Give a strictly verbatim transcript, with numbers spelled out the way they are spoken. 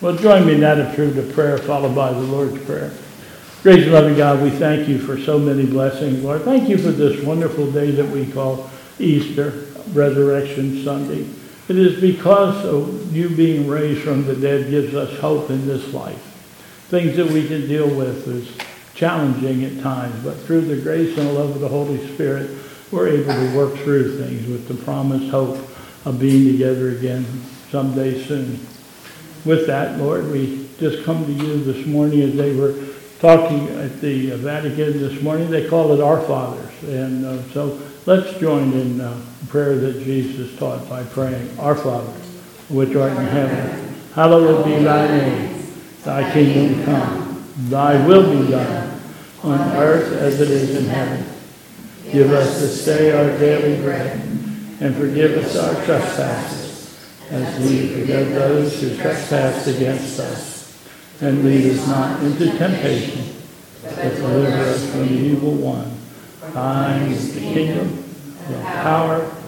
Well, join me in that approved of prayer, followed by the Lord's Prayer. Gracious and loving God, we thank you for so many blessings, Lord. Thank you for this wonderful day that we call Easter, Resurrection Sunday. It is because of you being raised from the dead gives us hope in this life. Things that we can deal with is challenging at times, but through the grace and love of the Holy Spirit, we're able to work through things with the promised hope of being together again someday soon. With that, Lord, we just come to you this morning as they were talking at the Vatican this morning. They call it Our Fathers. And uh, so let's join in uh, prayer that Jesus taught by praying, Our Father, which art in heaven, hallowed be thy name. Thy kingdom come, thy will be done, on earth as it is in heaven. Give us this day our daily bread, and forgive us our trespasses, as we forgive those who trespass against us. And lead us not into temptation, but deliver us from the evil one. Thine is the kingdom, the power,